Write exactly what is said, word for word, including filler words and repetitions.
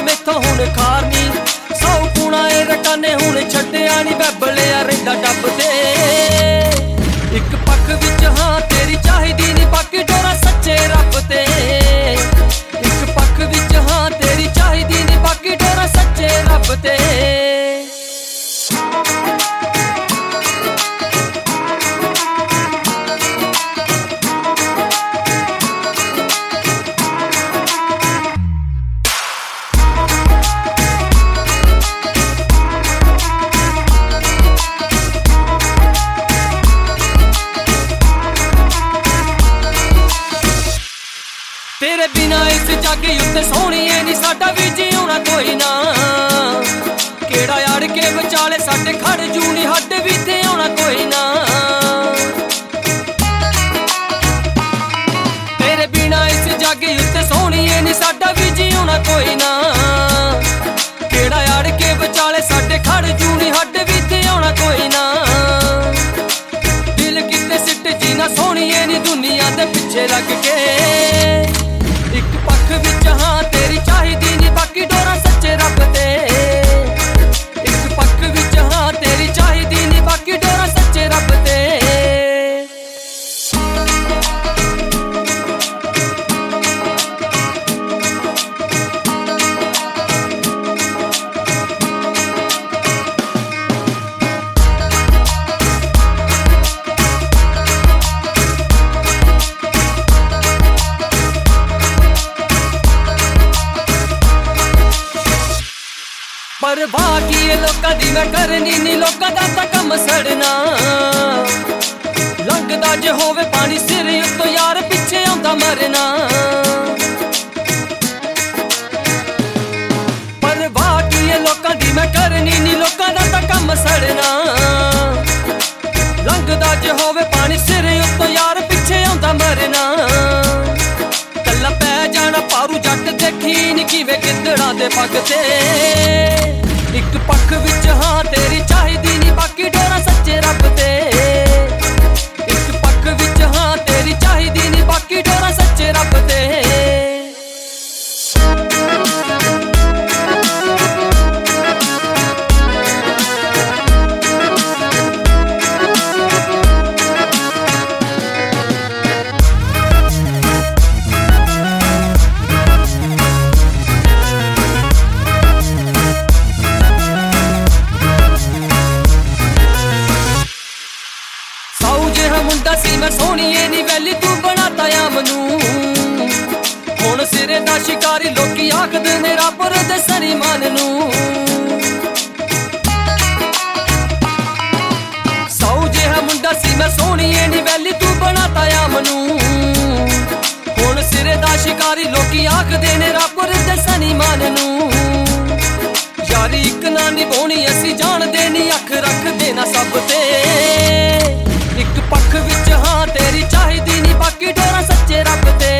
मैथों हुण खार नी सौ कूणा ए रकाने हुण छड्डिया नी बैबलिया रहिंदा डब ते इक पख विच हां तेरी चाहिदी नी बाकी डोरा सच्चे रब ते इक पख विच हां तेरी चाहिदी नी बाकी डोरा सच्चे रब ते तेरे बिना इस जग उत्ते सोहणीए नी साडा भी जीउणा कोई ना केड़ा अड़ के विचाले साडे खड़ जू नी हड भी ते आउणा कोई ना तेरे बिना इस जग उत्ते सोहणीए नी साडा भी जीउणा कोई ना केड़ा अड़ के विचाले साडे खड़ जू नी हड भी ते आउणा कोई ना दिल किते सिट जीना सोहणीए नी दुनिया दे पिछे लग के इक पख विच हां तेरी चाहिदी नी बाकी डोरा सच्चे रब ते इक पख विच हां तेरी चाहिदी नी बाकी डोरा सच्चे रब ते परवाह की लोकां दी मैं करनी नी लोकां दा तां कम सड़ना लंघदा जे होवे पानी सिर उत्तों यार पिछे आउंदा मरना परवाह की लोकां दी मैं करनी नी लोकां दा तां कम सड़ना लंघदा जे होवे पानी सिर उत्तों यार पिछे आउंदा मरना कल्ला पै जाना पारू जट देखी नी किवें गिद्दड़ां दे पग ते इक पख विच हां तेरी चाहिदी नी बाकी डोरा सच्चे रब ते इक पख विच हां तेरी चाहिदी नी बाकी डोरा सच्चे रब ते मुंडा सी मैं सोहणीए नी वैली तू बनाता आ मनू हुण सिरे दा शिकारी लोकी आखदे ने रब दे सनी मान नू सौ जिहा मुंडा सी मैं सोहणीए नी वैली तू बनाता आ मनू हुण सिरे दा शिकारी लोकी आखदे ने रब दे सनी मान नू यारी इक ना निभाउणी असीं जाणदे नी अख रख देना सब ते इक पख विच हां तेरी चाहिदी नी बाकी डोरा सच्चे रब ते